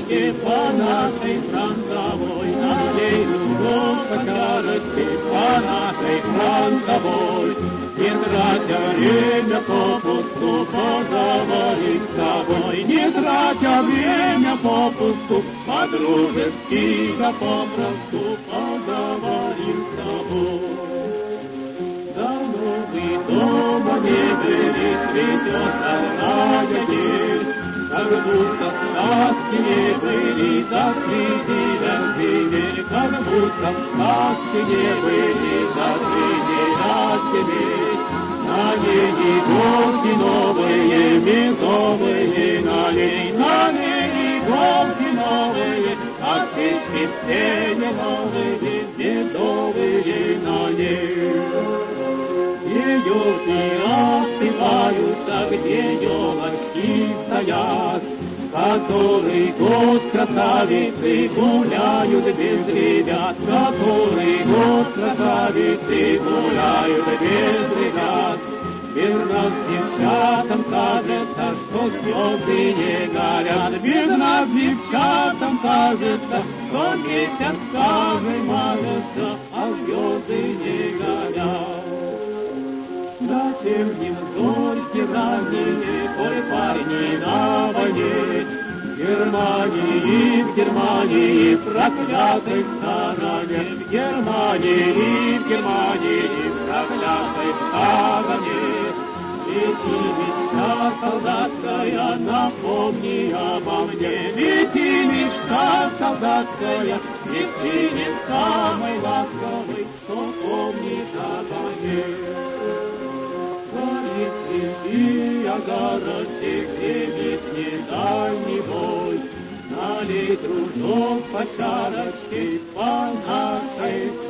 тяжести, по нашей фронтовой, налей лужок по тяжести, по нашей фронтовой. Не тратя время попусту, поговорить с тобой, не тратя время попусту, по-дружески, да попросту поговорим с тобой. Давно мы дома не были, цветет родная есть, как будто сказки не были, да среди дверь, как будто сказки не были, да среди на ней иголки новые, медовые, на ней иголки новые, а птички все новые, медовые на ней. Ее не остываются, где елочки стоят, который год красавицы гуляют без ребят, который год красавицы гуляют без ребят. Верно, девчатам кажется, что слезы не горят, верно, девчатам кажется, что месяц каждый мажется, а звезды не горят. Зачем им зорьки ранние, ой, парни на войне, в Германии, проклятой стороне, в Германии, проклятой стороне. Лети, мечта солдатская, напомни обо мне, лети, мечта солдатская, лети, не самый ласковый, что помнит обо мне. Цветы огородик, где не дальний бой, налей дружок по чарочке, по нашей